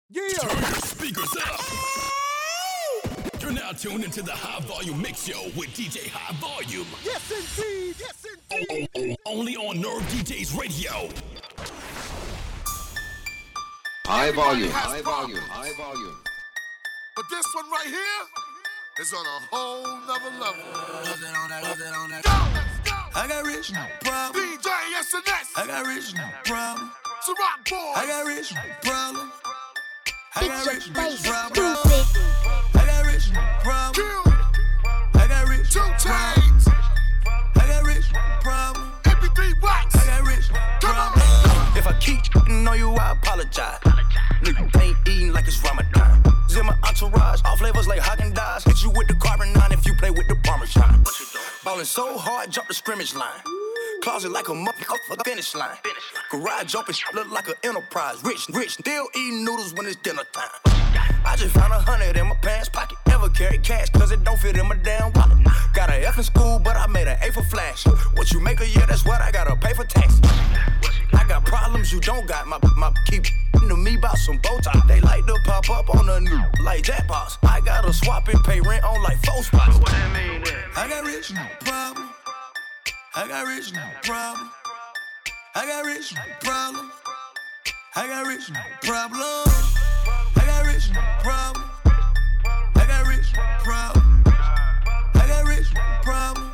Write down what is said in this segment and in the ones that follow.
Yeah. Turn your speakers up. You're now tuned into the High Volume Mix Show with DJ High Volume. Yes, indeed. Yes, indeed. Only on Nerve DJs Radio. High volume. High volume. But this one right here is on a whole nother level. Go, let's go. I got rich problem. DJ SNS. I got rich problem. Ciroc Boys. I got rich problem. I got rich Face problem. stupid. I got rich problem. Kill. I got rich 2 problem. Chainz. I got rich problem. MP3 Wax. I got rich Come problem. on. If I keep eating on you, I apologize. Nigga ain't eating like it's Ramadan. In my entourage, all flavors like Haagen-Dazs. Hit you with the carbon 9 if you play with the Parmesan. Ballin' so hard, jump the scrimmage line. Closet like a motherfucker finish line. Garage jumping shit look like an enterprise. Rich, still eating noodles when it's dinner time. I just found 100 in my pants pocket. Never carry cash cause it don't fit in my damn wallet. Got an F in school, but I made an A for flash. What you make a year, that's what I gotta pay for tax. I got problems you don't got. My keep to me about some Botox. They like to pop up on the new like jackpots. I gotta swap and pay rent on like 4 spots. What that mean then? I got rich problem. I got rich problem. I got rich problem. I got rich problem. I got rich problem. I got rich problem. I got rich problem.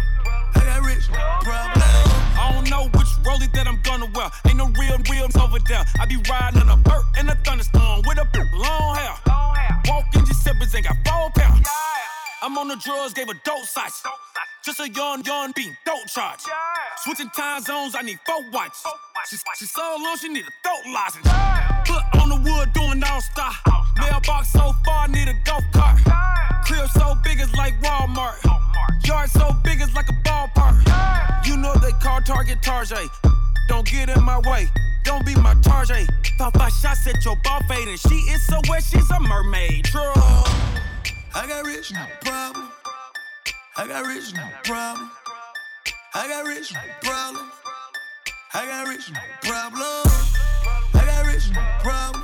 I got rich problem. I don't know which rollie that I'm gonna wear. Ain't no real over there. I be riding on a bird in a thunderstorm with a long hair. Walking Giuseppe's ain't got 4 pounds. I'm on the drugs, gave a dope size. Just a young beat, dope charge. Switching time zones, I need 4 watches. She so long, she need a throat license. Foot on the wood, doing all-star. Mailbox so far, need a golf cart. Crib so big, it's like Walmart. Yard so big, it's like a ballpark. You know they call Target Tarjay. Don't get in my way, don't be my Tarjay. 5 shots at your ball fading. She is so wet, she's a mermaid. True. I got rich problem. I got rich problem. I got rich problem. I got rich problem. I got rich problem.